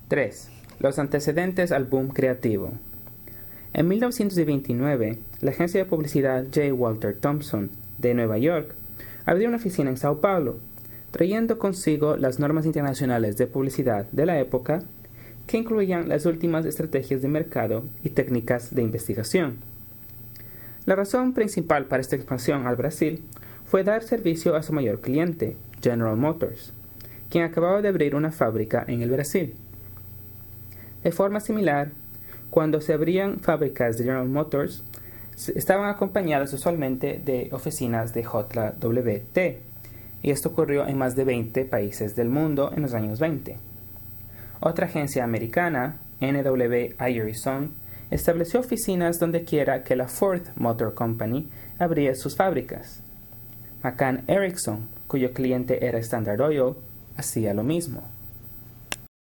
3. Los antecedentes al boom creativo. En 1929, la agencia de publicidad J. Walter Thompson de Nueva York abrió una oficina en Sao Paulo, trayendo consigo las normas internacionales de publicidad de la época que incluían las últimas estrategias de mercado y técnicas de investigación. La razón principal para esta expansión al Brasil fue dar servicio a su mayor cliente, General Motors, quien acababa de abrir una fábrica en el Brasil. De forma similar, cuando se abrían fábricas de General Motors, estaban acompañadas usualmente de oficinas de JWT, y esto ocurrió en más de 20 países del mundo en los años 20. Otra agencia americana, NW Ayer & Son, estableció oficinas donde quiera que la Ford Motor Company abría sus fábricas. McCann Erickson, cuyo cliente era Standard Oil, hacía lo mismo.